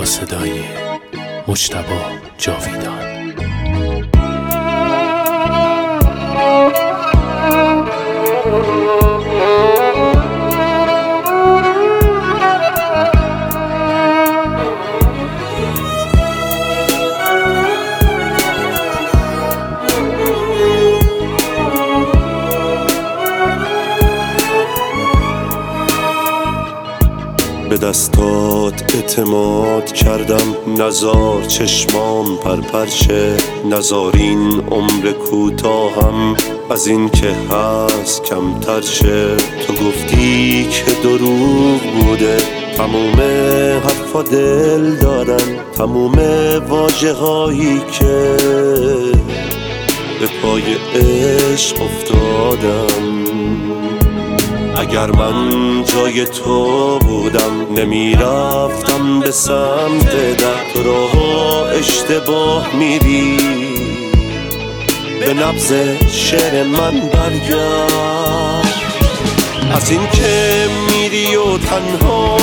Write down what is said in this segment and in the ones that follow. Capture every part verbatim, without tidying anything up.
صدای مجتبی جاویدان. به دستات اعتماد کردم، نزار چشمام پرپرشه، نزار این عمر کوتاهم از این که هست کمتر شه. تو گفتی که دروغ بوده، تموم حرفا دل دادن، تموم واژه هایی که به پای عشق افتادم. اگر من جای تو بودم نمیرفتم به سمت در، تو راه اشتباه میری، به نبض شعر من برگرد. از این که میری و تنها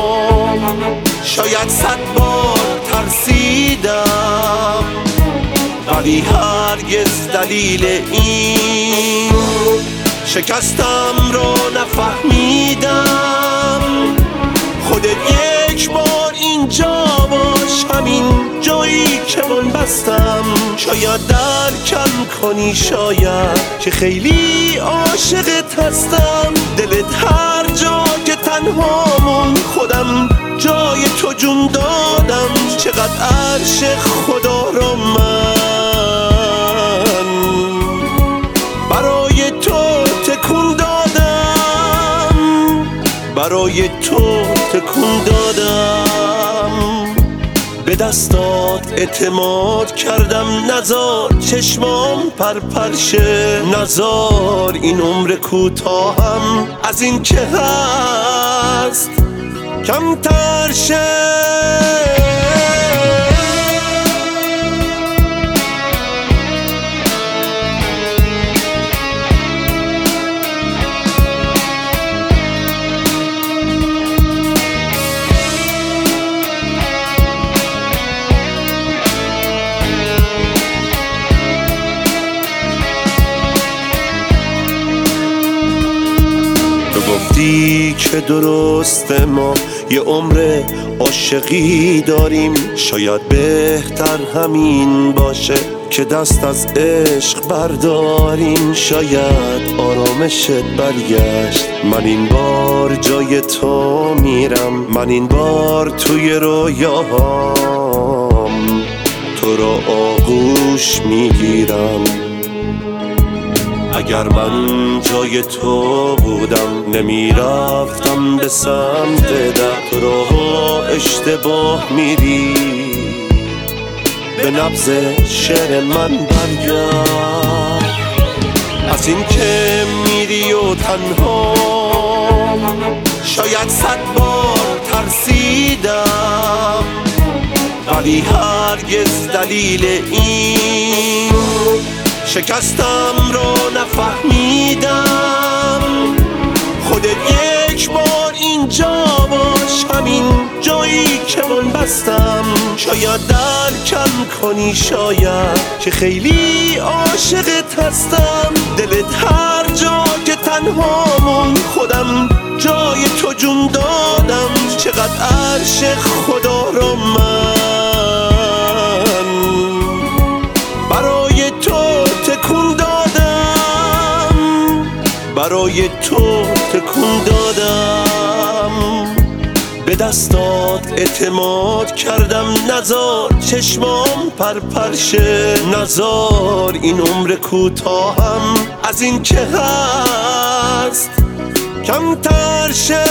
شاید صد بار ترسیدم، ولی هرگز دلیل این شکستم رو نفهمیدم. خودت یک بار اینجا باش، همین جایی که من بستم. شاید درکم کنی، شاید که خیلی عاشقت هستم. دلت هر جا که تنهامون خودم جای تو جون دادم. چقدر عرش خدا رو من برای تو تکون دادم، برای تو تکون دادم. به دستات اعتماد کردم، نزار چشمام پرپرشه، نزار این عمر کوتاهم از این که هست کمتر شه. گفتی که درسته ما یه عمر عاشقی داریم، شاید بهتر همین باشه که دست از عشق برداریم. شاید آرامشت برگشت، من این بار جای تو میرم، من این بار توی رویاهام تو را آغوش میگیرم. اگر من جای تو بودم نمیرفتم به سمت در، تو راه اشتباه میری، به نبض شعر من برگرد. از این که میری و تنها شاید صد بار ترسیدم، ولی هرگز دلیل این شکستم رو نفهمیدم. خودت یک بار اینجا باش، همین جایی که من بستم. شاید درکم کنی، شاید که خیلی عاشقت هستم. دلت هر جا که تنهامون خودم جای تو جون دادم. چقدر عرش خدا رو من برای تو تکون دادم، برای تو تکون دادم. به دستات اعتماد کردم، نزار چشمام پرپرشه، نزار این عمر کوتاهم از این که هست کمتر شه.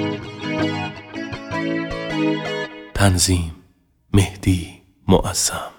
تنظیم مهدی معظم.